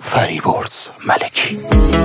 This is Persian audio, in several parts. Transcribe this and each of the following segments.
فریبرز ملکی.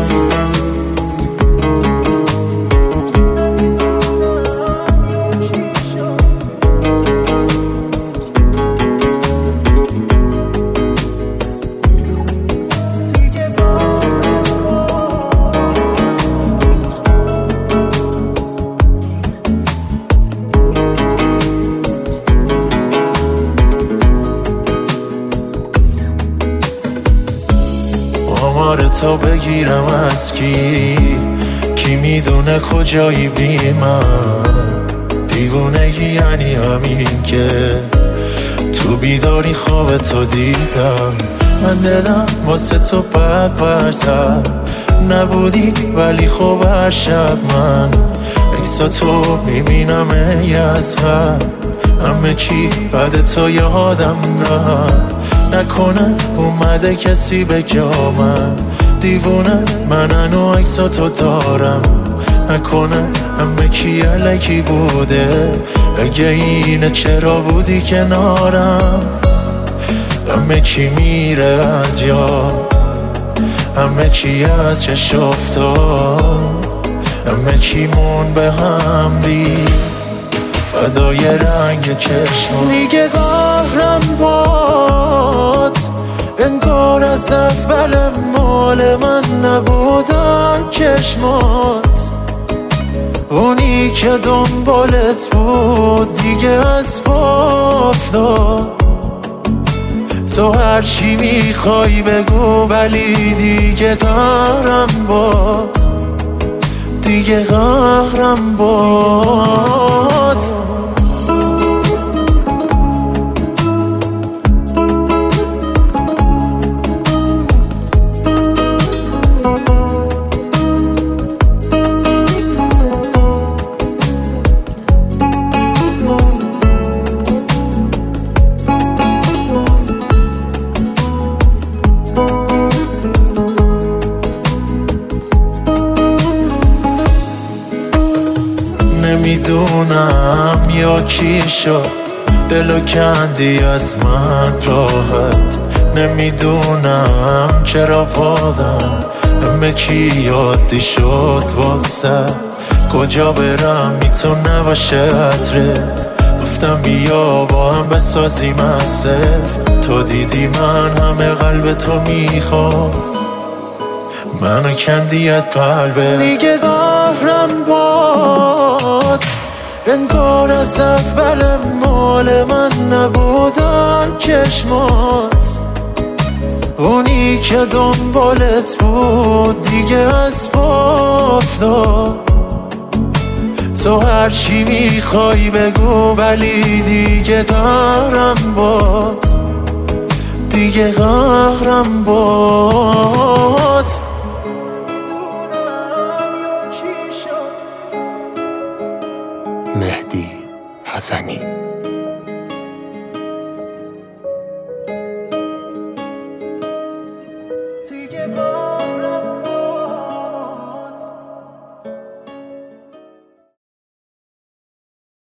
آمار تو بگیرم از کی میدونه کجایی بی من. دیوونگی یعنی همین که تو بیداری خواب تو دیدم. من دلم واسه تو برزد نبودی ولی خوب هر شب من اکسا تو میبینم ای از غم. همه چی بعد تو یادم رفت. نکنه اومده کسی به جا من. دیوونه من هنو اکسا تو دارم. نکنه همه چی الکی بوده. اگه اینه چرا بودی کنارم. همه چی میره از یاد. همه چی از چش افتاد. همه چی مون به هم ریخت فدای رنگ چشم. دیگه قهرم باد انگار از اول مال من نبودن چشمات. اونی که دنبالت بود دیگه از پا افتاد. تو هر چی میخوای بگو ولی دیگه قهرم باد. دیگه قهرم باد. نمیدونم یا چی شد دلو کندی از من راحت. نمیدونم چرا بادم همه چی یادی شد واسه. کجا برم میتون نباشه عطرت. گفتم بیا با هم بسازیم از صفر. تو دیدی من همه قلب تو میخوام. منو کندیت قلبه. دیگه قهرم باد انگار از اول مال من نبودن چشمات. اونی که دنبالت بود دیگه از پا افتاد. تو هر چی میخوای بگو ولی دیگه قهرم باد. دیگه قهرم باد. مهدی حسنی. دیگه